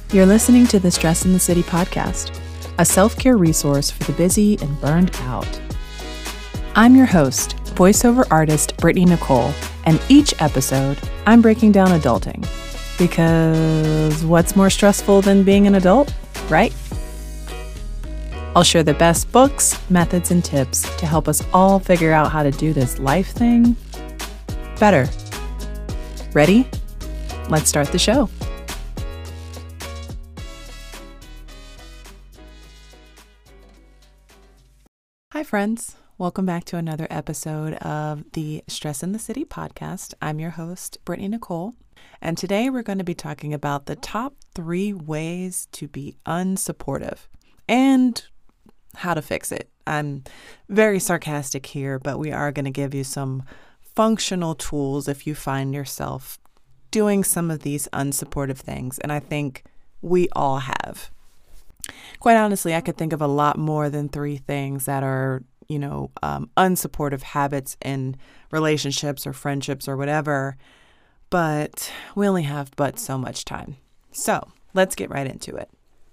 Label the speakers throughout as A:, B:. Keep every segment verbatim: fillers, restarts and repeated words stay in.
A: You're listening to the Stress in the City podcast, a self-care resource for the busy and burned out. I'm your host, voiceover artist Brittany Nicole, and each episode, I'm breaking down adulting. Because what's more stressful than being an adult, right? I'll share the best books, methods, and tips to help us all figure out how to do this life thing better. Ready? Let's start the show. Hi, friends. Welcome back to another episode of the Stress in the City podcast. I'm your host, Brittany Nicole, and today we're going to be talking about the top three ways to be unsupportive and how to fix it. I'm very sarcastic here, but we are going to give you some functional tools if you find yourself doing some of these unsupportive things, and I think we all have. Quite honestly, I could think of a lot more than three things that are, you know, um, unsupportive habits in relationships or friendships or whatever, but we only have but so much time. So let's get right into it.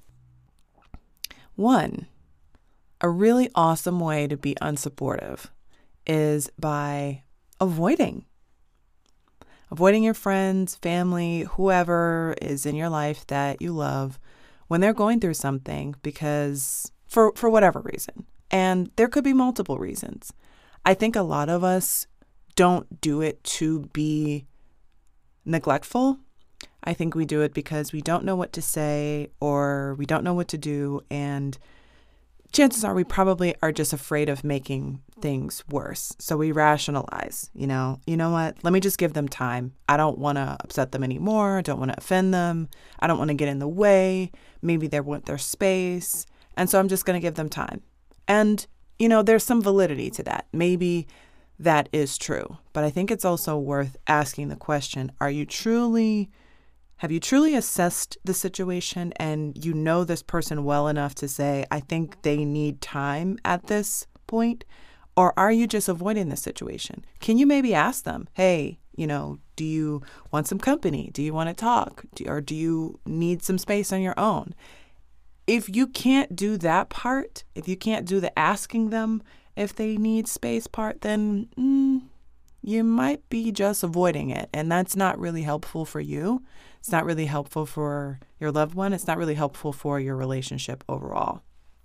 A: One, a really awesome way to be unsupportive is by avoiding. Avoiding your friends, family, whoever is in your life that you love when they're going through something because for, for whatever reason. And there could be multiple reasons. I think a lot of us don't do it to be neglectful. I think we do it because we don't know what to say or we don't know what to do. And chances are we probably are just afraid of making things worse. So we rationalize, you know, you know what? Let me just give them time. I don't want to upset them anymore. I don't want to offend them. I don't want to get in the way. Maybe they want their space. And so I'm just going to give them time. And, you know, there's some validity to that. Maybe that is true. But I think it's also worth asking the question, are you truly, have you truly assessed the situation and you know this person well enough to say, I think they need time at this point? Or are you just avoiding the situation? Can you maybe ask them, hey, you know, do you want some company? Do you want to talk? Do, or do you need some space on your own? If you can't do that part, if you can't do the asking them if they need space part, then mm, you might be just avoiding it. And that's not really helpful for you. It's not really helpful for your loved one. It's not really helpful for your relationship overall.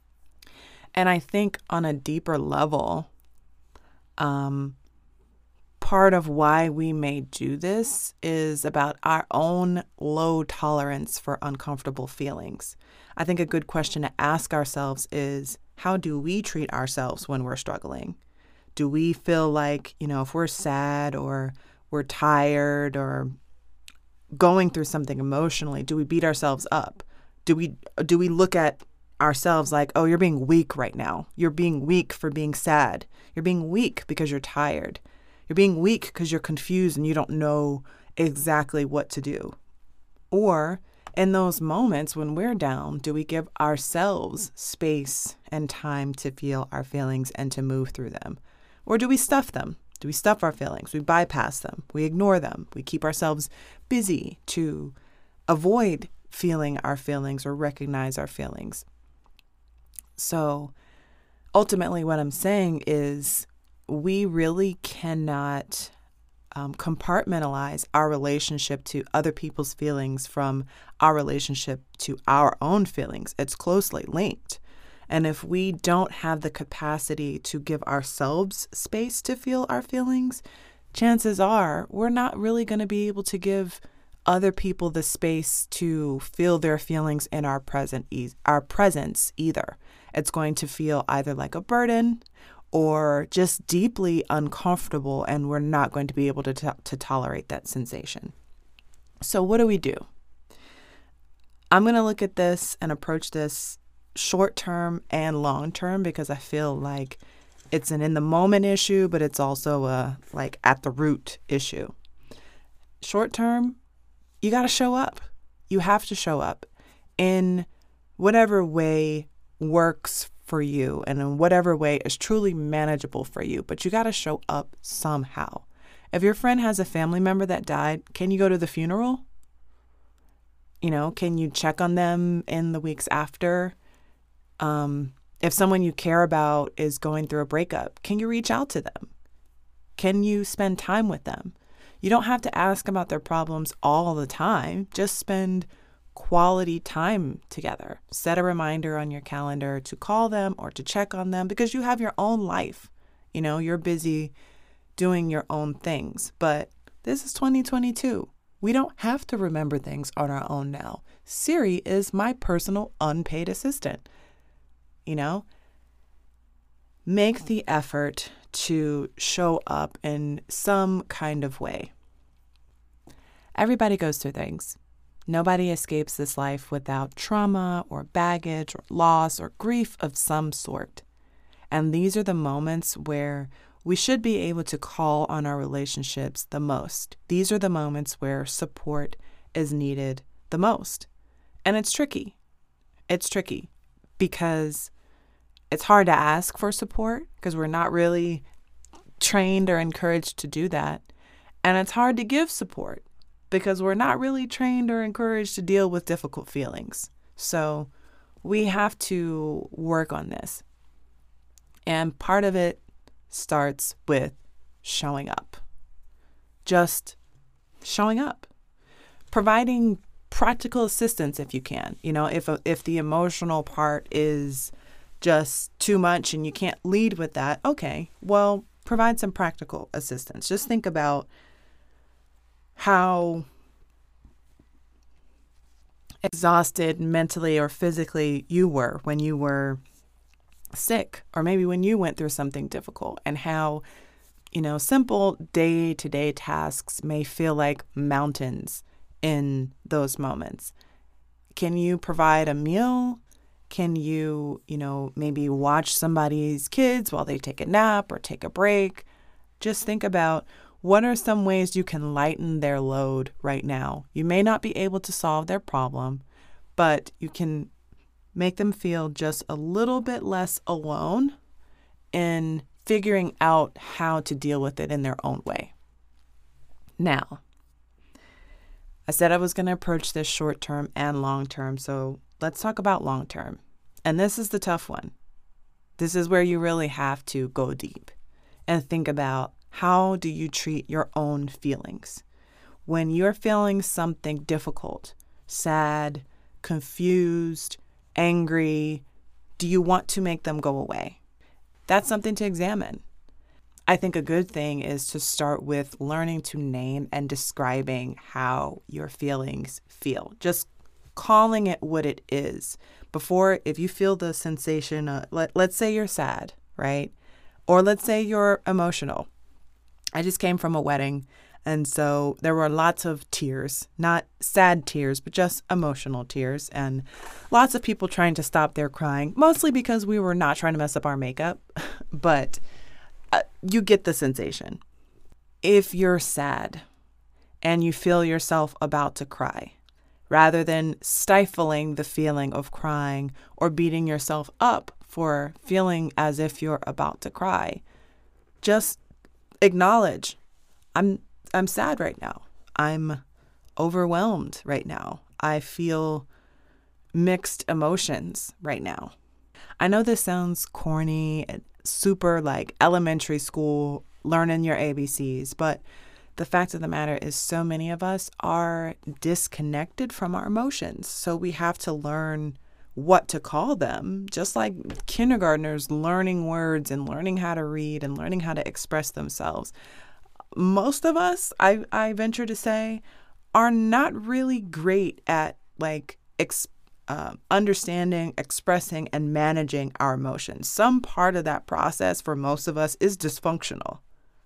A: And I think on a deeper level, um, part of why we may do this is about our own low tolerance for uncomfortable feelings. I think a good question to ask ourselves is, how do we treat ourselves when we're struggling? Do we feel like, you know, if we're sad or we're tired or going through something emotionally, do we beat ourselves up? Do we do we look at ourselves like, oh, you're being weak right now. You're being weak for being sad. You're being weak because you're tired. You're being weak because you're confused and you don't know exactly what to do. Or in those moments when we're down, do we give ourselves space and time to feel our feelings and to move through them? Or do we stuff them? Do we stuff our feelings? We bypass them. We ignore them. We keep ourselves busy to avoid feeling our feelings or recognize our feelings. So ultimately what I'm saying is we really cannot um, compartmentalize our relationship to other people's feelings from our relationship to our own feelings. It's closely linked. And if we don't have the capacity to give ourselves space to feel our feelings, chances are we're not really going to be able to give other people the space to feel their feelings in our present e- our presence either. It's going to feel either like a burden or just deeply uncomfortable, and we're not going to be able to to, to tolerate that sensation. So what do we do? I'm going to look at this and approach this short term and long term because I feel like it's an in the moment issue, but it's also a like at the root issue. Short term, you got to show up. You have to show up in whatever way works for you and in whatever way is truly manageable for you, but you got to show up somehow. If your friend has a family member that died, can you go to the funeral? You know, can you check on them in the weeks after? Um, if someone you care about is going through a breakup, can you reach out to them? Can you spend time with them? You don't have to ask about their problems all the time. Just spend quality time together. Set a reminder on your calendar to call them or to check on them because you have your own life. You know, you're busy doing your own things. But this is twenty twenty-two. We don't have to remember things on our own now. Siri is my personal unpaid assistant. You know, make the effort to show up in some kind of way. Everybody goes through things. Nobody escapes this life without trauma or baggage or loss or grief of some sort. And these are the moments where we should be able to call on our relationships the most. These are the moments where support is needed the most. And it's tricky. It's tricky because it's hard to ask for support because we're not really trained or encouraged to do that. And it's hard to give support because we're not really trained or encouraged to deal with difficult feelings. So we have to work on this. And part of it starts with showing up. Just showing up. Providing practical assistance if you can. You know, if if the emotional part is just too much and you can't lead with that, okay, well, provide some practical assistance. Just think about how exhausted mentally or physically you were when you were sick, or maybe when you went through something difficult, and how, you know, simple day-to-day tasks may feel like mountains in those moments. Can you provide a meal? Can you, you know, maybe watch somebody's kids while they take a nap or take a break? Just think about what are some ways you can lighten their load right now. You may not be able to solve their problem, but you can make them feel just a little bit less alone in figuring out how to deal with it in their own way. Now, I said I was going to approach this short term and long term, so let's talk about long term. And this is the tough one. This is where you really have to go deep and think about how do you treat your own feelings. When you're feeling something difficult, sad, confused, angry, do you want to make them go away? That's something to examine. I think a good thing is to start with learning to name and describing how your feelings feel. Just calling it what it is. Before, if you feel the sensation, uh, let, let's say you're sad, right? Or let's say you're emotional. I just came from a wedding, and so there were lots of tears, not sad tears, but just emotional tears, and lots of people trying to stop their crying, mostly because we were not trying to mess up our makeup, but uh, you get the sensation. If you're sad and you feel yourself about to cry, rather than stifling the feeling of crying or beating yourself up for feeling as if you're about to cry, just acknowledge, I'm I'm sad right now. I'm overwhelmed right now. I feel mixed emotions right now. I know this sounds corny and super like elementary school, learning your A B Cs, but the fact of the matter is so many of us are disconnected from our emotions. So we have to learn what to call them, just like kindergartners learning words and learning how to read and learning how to express themselves. Most of us, I, I venture to say, are not really great at like ex, uh, understanding, expressing, and managing our emotions. Some part of that process for most of us is dysfunctional.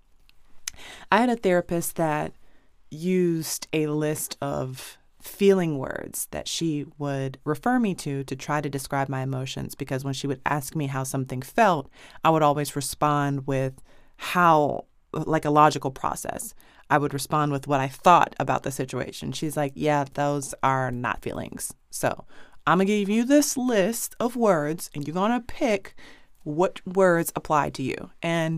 A: I had a therapist that used a list of feeling words that she would refer me to to try to describe my emotions, because when she would ask me how something felt, I would always respond with how, like a logical process. I would respond with what I thought about the situation. She's like, yeah, those are not feelings. So I'm going to give you this list of words and you're going to pick what words apply to you. And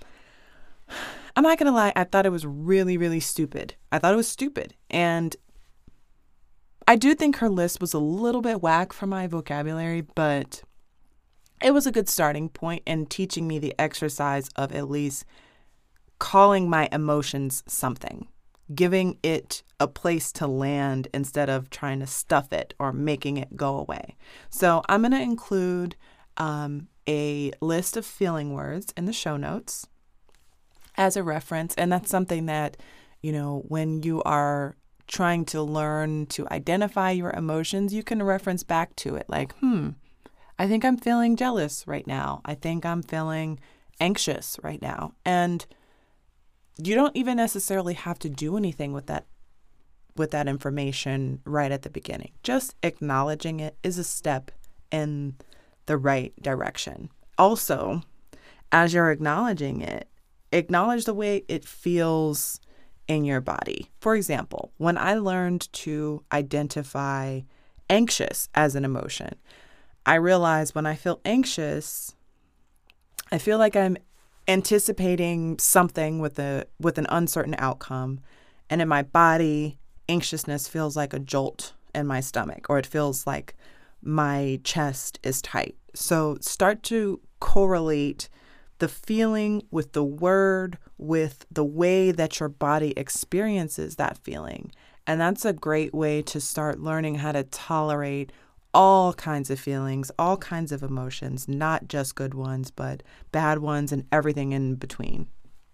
A: I'm not going to lie, I thought it was really, really stupid. I thought it was stupid. And I do think her list was a little bit whack for my vocabulary, but it was a good starting point in teaching me the exercise of at least calling my emotions something, giving it a place to land instead of trying to stuff it or making it go away. So I'm going to include um, a list of feeling words in the show notes as a reference. And that's something that, you know, when you are trying to learn to identify your emotions, you can reference back to it like, hmm, I think I'm feeling jealous right now. I think I'm feeling anxious right now. And you don't even necessarily have to do anything with that with that information right at the beginning. Just acknowledging it is a step in the right direction. Also, as you're acknowledging it, acknowledge the way it feels in your body. For example, when I learned to identify anxious as an emotion, I realized when I feel anxious, I feel like I'm anticipating something with a with an uncertain outcome, and in my body, anxiousness feels like a jolt in my stomach, or it feels like my chest is tight. So start to correlate the feeling with the word, with the way that your body experiences that feeling. And that's a great way to start learning how to tolerate all kinds of feelings, all kinds of emotions, not just good ones, but bad ones and everything in between.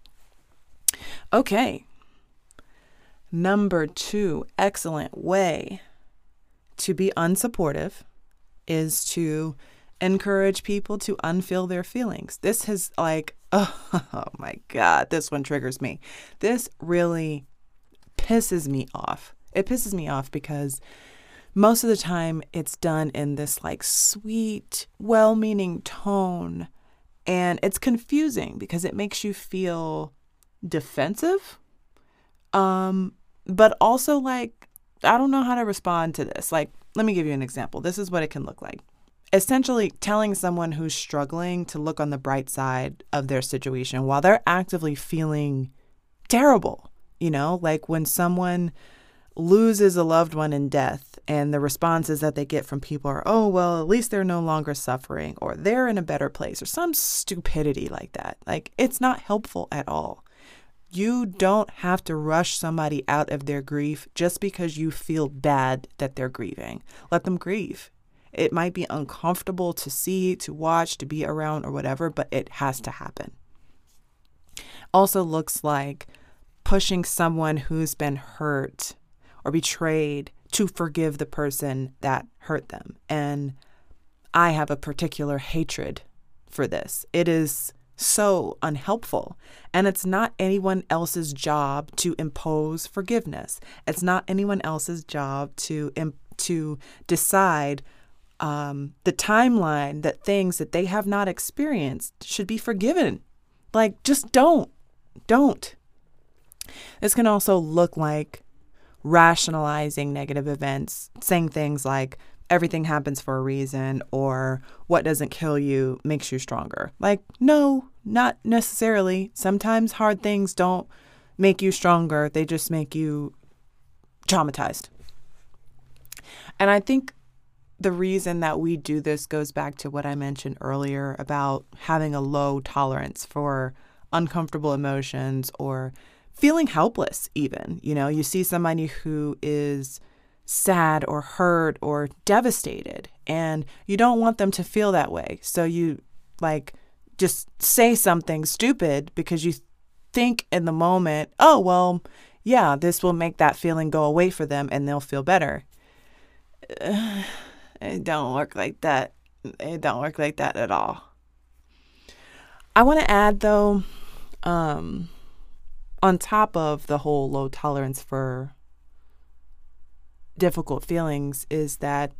A: Okay. Number two, excellent way to be unsupportive is to encourage people to unfeel their feelings. This has like, oh, oh my God, this one triggers me. This really pisses me off. It pisses me off because most of the time it's done in this like sweet, well-meaning tone. And it's confusing because it makes you feel defensive. Um, but also like, I don't know how to respond to this. Like, let me give you an example. This is what it can look like. Essentially telling someone who's struggling to look on the bright side of their situation while they're actively feeling terrible. You know, like when someone loses a loved one in death and the responses that they get from people are, oh, well, at least they're no longer suffering, or they're in a better place, or some stupidity like that. Like, it's not helpful at all. You don't have to rush somebody out of their grief just because you feel bad that they're grieving. Let them grieve. It might be uncomfortable to see, to watch, to be around, or whatever, but it has to happen. Also looks like pushing someone who's been hurt or betrayed to forgive the person that hurt them. And I have a particular hatred for this. It is so unhelpful. And it's not anyone else's job to impose forgiveness. It's not anyone else's job to to decide um, the timeline that things that they have not experienced should be forgiven. Like, just don't. Don't. This can also look like rationalizing negative events, saying things like everything happens for a reason, or what doesn't kill you makes you stronger. Like, no, not necessarily. Sometimes hard things don't make you stronger. They just make you traumatized. And I think the reason that we do this goes back to what I mentioned earlier about having a low tolerance for uncomfortable emotions or feeling helpless even. You know, you see somebody who is sad or hurt or devastated, and you don't want them to feel that way. So you like just say something stupid because you think in the moment, oh, well, yeah, this will make that feeling go away for them and they'll feel better. Uh, it don't work like that. It don't work like that at all. I want to add, though, um, on top of the whole low tolerance for difficult feelings, is that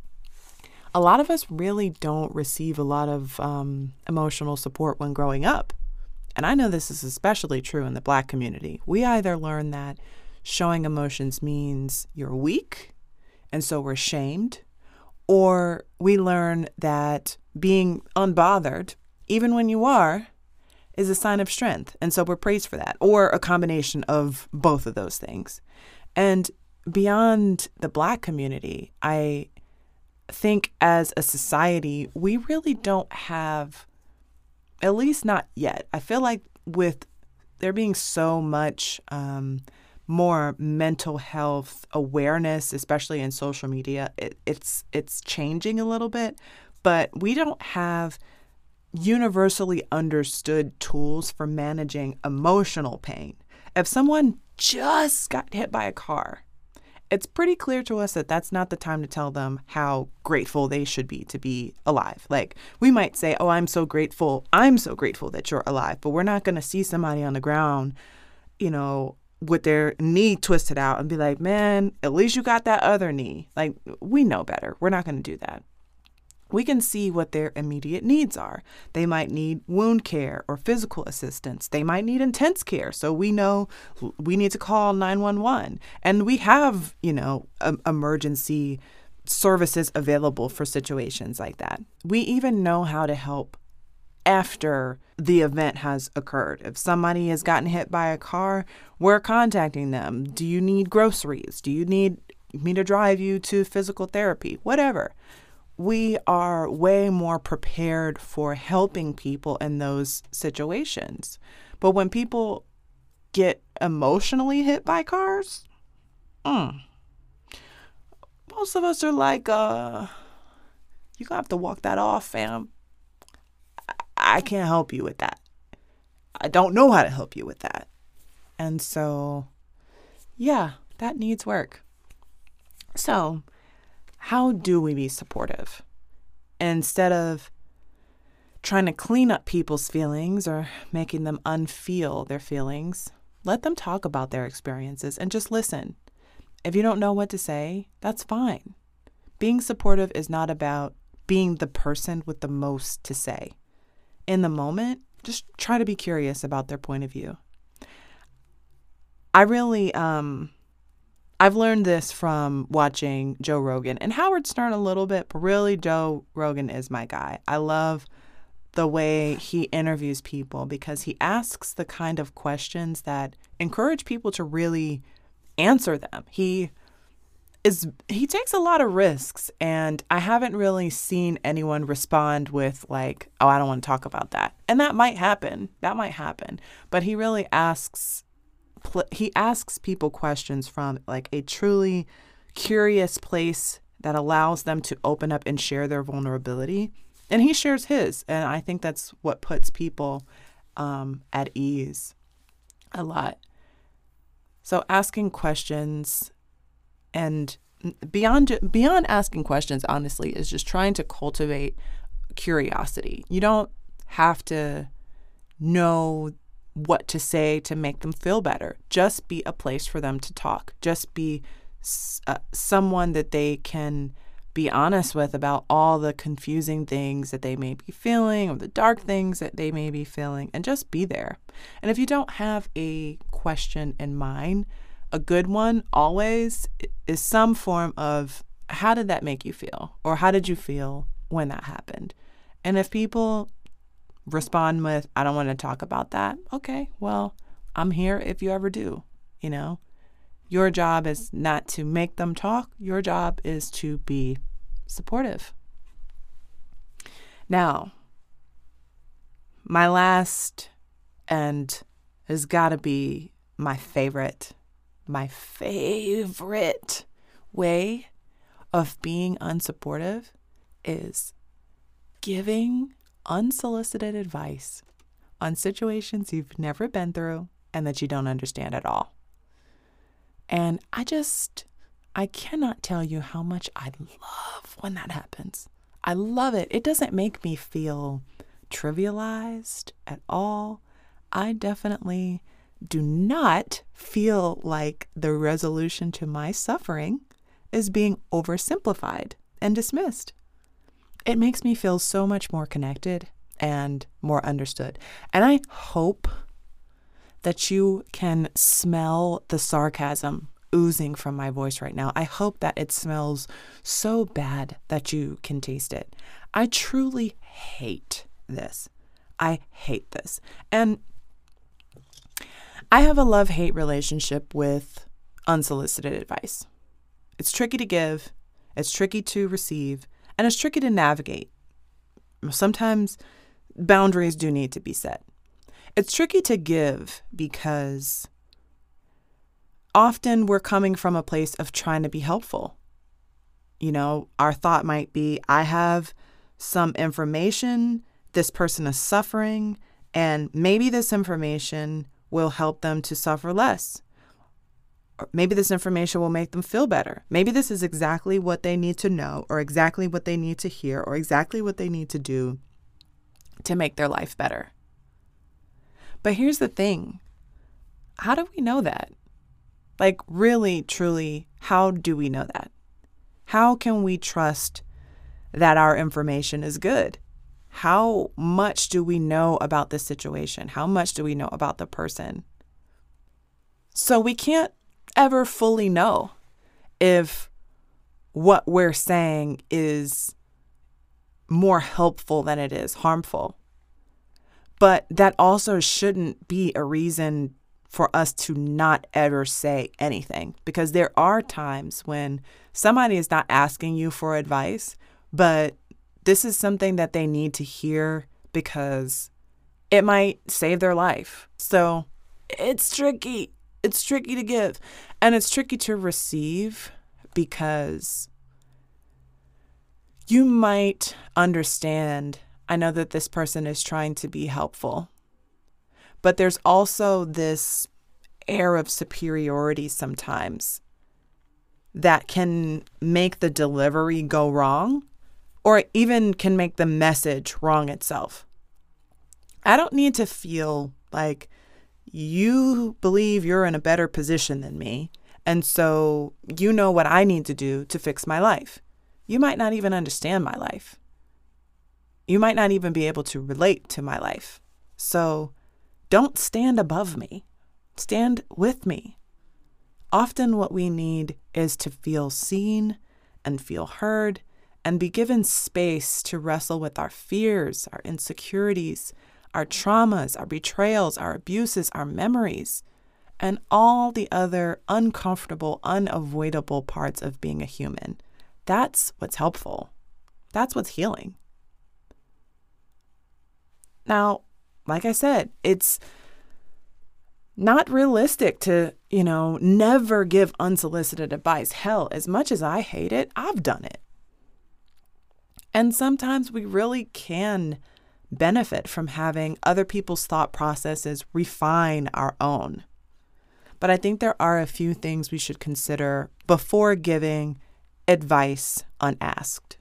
A: a lot of us really don't receive a lot of um, emotional support when growing up. And I know this is especially true in the Black community. We either learn that showing emotions means you're weak, and so we're shamed, or we learn that being unbothered, even when you are, is a sign of strength. And so we're praised for that, or a combination of both of those things. And beyond the Black community, I think as a society, we really don't have, at least not yet. I feel like with there being so much um, more mental health awareness, especially in social media, it, it's it's changing a little bit, but we don't have universally understood tools for managing emotional pain. If someone just got hit by a car, it's pretty clear to us that that's not the time to tell them how grateful they should be to be alive. Like, we might say, oh, I'm so grateful. I'm so grateful that you're alive. But we're not going to see somebody on the ground, you know, with their knee twisted out and be like, man, at least you got that other knee. Like, we know better. We're not going to do that. We can see what their immediate needs are. They might need wound care or physical assistance. They might need intense care. So we know we need to call nine one one. And we have, you know, um, emergency services available for situations like that. We even know how to help after the event has occurred. If somebody has gotten hit by a car, we're contacting them. Do you need groceries? Do you need me to drive you to physical therapy? Whatever. We are way more prepared for helping people in those situations. But when people get emotionally hit by cars, mm, most of us are like, uh, you're going to have to walk that off, fam. I-, I can't help you with that. I don't know how to help you with that. And so, yeah, that needs work. So, how do we be supportive? Instead of trying to clean up people's feelings or making them unfeel their feelings, let them talk about their experiences and just listen. If you don't know what to say, that's fine. Being supportive is not about being the person with the most to say. In the moment, just try to be curious about their point of view. I really, um, I've learned this from watching Joe Rogan and Howard Stern a little bit, but really Joe Rogan is my guy. I love the way he interviews people because he asks the kind of questions that encourage people to really answer them. He is he takes a lot of risks, and I haven't really seen anyone respond with like, oh, I don't want to talk about that. And that might happen. That might happen. But he really asks He asks people questions from like a truly curious place that allows them to open up and share their vulnerability. And he shares his. And I think that's what puts people um, at ease a lot. So asking questions and beyond beyond asking questions, honestly, is just trying to cultivate curiosity. You don't have to know what to say to make them feel better. Just be a place for them to talk. Just be uh, someone that they can be honest with about all the confusing things that they may be feeling or the dark things that they may be feeling, and just be there. And if you don't have a question in mind, a good one always is some form of, how did that make you feel? Or how did you feel when that happened? And if people respond with, I don't want to talk about that. Okay, well, I'm here if you ever do, you know. Your job is not to make them talk. Your job is to be supportive. Now, my last and has got to be my favorite, my favorite way of being unsupportive is giving unsolicited advice on situations you've never been through and that you don't understand at all. And I just, I cannot tell you how much I love when that happens. I love it. It doesn't make me feel trivialized at all. I definitely do not feel like the resolution to my suffering is being oversimplified and dismissed. It makes me feel so much more connected and more understood. And I hope that you can smell the sarcasm oozing from my voice right now. I hope that it smells so bad that you can taste it. I truly hate this. I hate this. And I have a love-hate relationship with unsolicited advice. It's tricky to give, it's tricky to receive, and it's tricky to navigate. Sometimes boundaries do need to be set. It's tricky to give because often we're coming from a place of trying to be helpful. You know, our thought might be, I have some information, this person is suffering, and maybe this information will help them to suffer less. Or maybe this information will make them feel better. Maybe this is exactly what they need to know, or exactly what they need to hear, or exactly what they need to do to make their life better. But here's the thing. How do we know that? Like, really, truly, how do we know that? How can we trust that our information is good? How much do we know about this situation? How much do we know about the person? So we can't ever fully know if what we're saying is more helpful than it is harmful. But that also shouldn't be a reason for us to not ever say anything, because there are times when somebody is not asking you for advice, but this is something that they need to hear because it might save their life. So it's tricky. It's tricky to give, and it's tricky to receive because you might understand, I know that this person is trying to be helpful, but there's also this air of superiority sometimes that can make the delivery go wrong, or even can make the message wrong itself. I don't need to feel like you believe you're in a better position than me, and so you know what I need to do to fix my life. You might not even understand my life. You might not even be able to relate to my life. So don't stand above me. Stand with me. Often what we need is to feel seen and feel heard and be given space to wrestle with our fears, our insecurities, our traumas, our betrayals, our abuses, our memories, and all the other uncomfortable, unavoidable parts of being a human. That's what's helpful. That's what's healing. Now, like I said, it's not realistic to, you know, never give unsolicited advice. Hell, as much as I hate it, I've done it. And sometimes we really can benefit from having other people's thought processes refine our own. But I think there are a few things we should consider before giving advice unasked.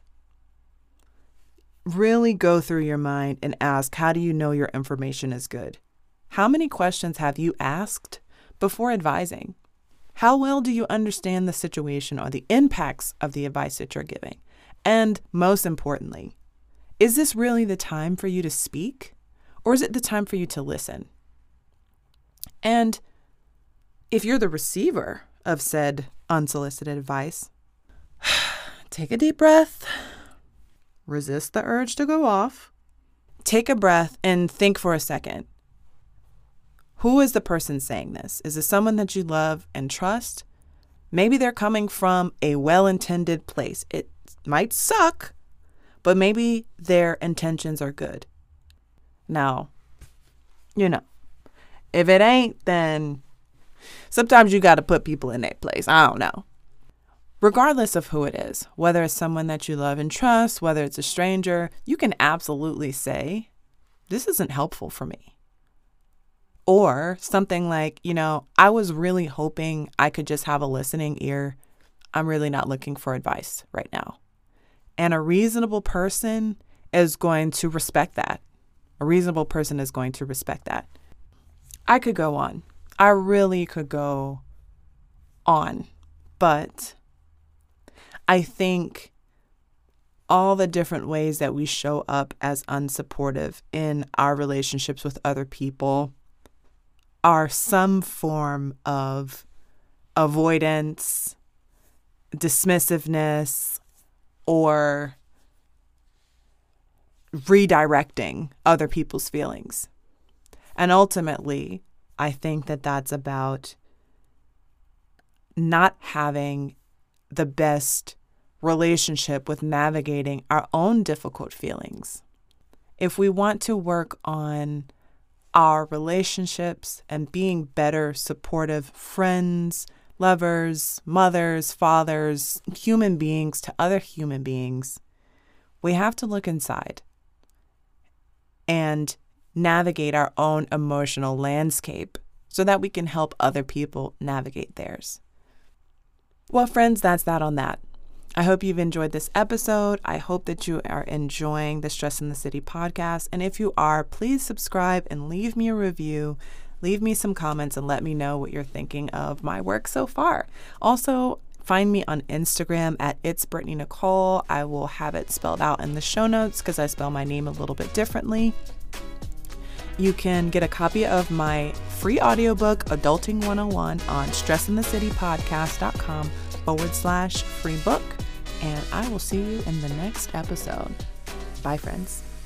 A: Really go through your mind and ask, how do you know your information is good? How many questions have you asked before advising? How well do you understand the situation or the impacts of the advice that you're giving? And most importantly, is this really the time for you to speak, or is it the time for you to listen? And if you're the receiver of said unsolicited advice, take a deep breath, resist the urge to go off, take a breath and think for a second. Who is the person saying this? Is it someone that you love and trust? Maybe they're coming from a well-intended place. It might suck, but maybe their intentions are good. Now, you know, if it ain't, then sometimes you got to put people in their place. I don't know. Regardless of who it is, whether it's someone that you love and trust, whether it's a stranger, you can absolutely say, this isn't helpful for me. Or something like, you know, I was really hoping I could just have a listening ear. I'm really not looking for advice right now. And a reasonable person is going to respect that. A reasonable person is going to respect that. I could go on. I really could go on. But I think all the different ways that we show up as unsupportive in our relationships with other people are some form of avoidance, dismissiveness, or redirecting other people's feelings. And ultimately, I think that that's about not having the best relationship with navigating our own difficult feelings. If we want to work on our relationships and being better, supportive friends, lovers, mothers, fathers, human beings to other human beings, we have to look inside and navigate our own emotional landscape so that we can help other people navigate theirs. Well, friends, that's that on that. I hope you've enjoyed this episode. I hope that you are enjoying the Stress in the City podcast. And if you are, please subscribe and leave me a review. Leave me some comments and let me know what you're thinking of my work so far. Also, find me on Instagram at It's Brittany Nicole. I will have it spelled out in the show notes because I spell my name a little bit differently. You can get a copy of my free audiobook, Adulting one oh one, on stressinthecitypodcast.com forward slash free book. And I will see you in the next episode. Bye, friends.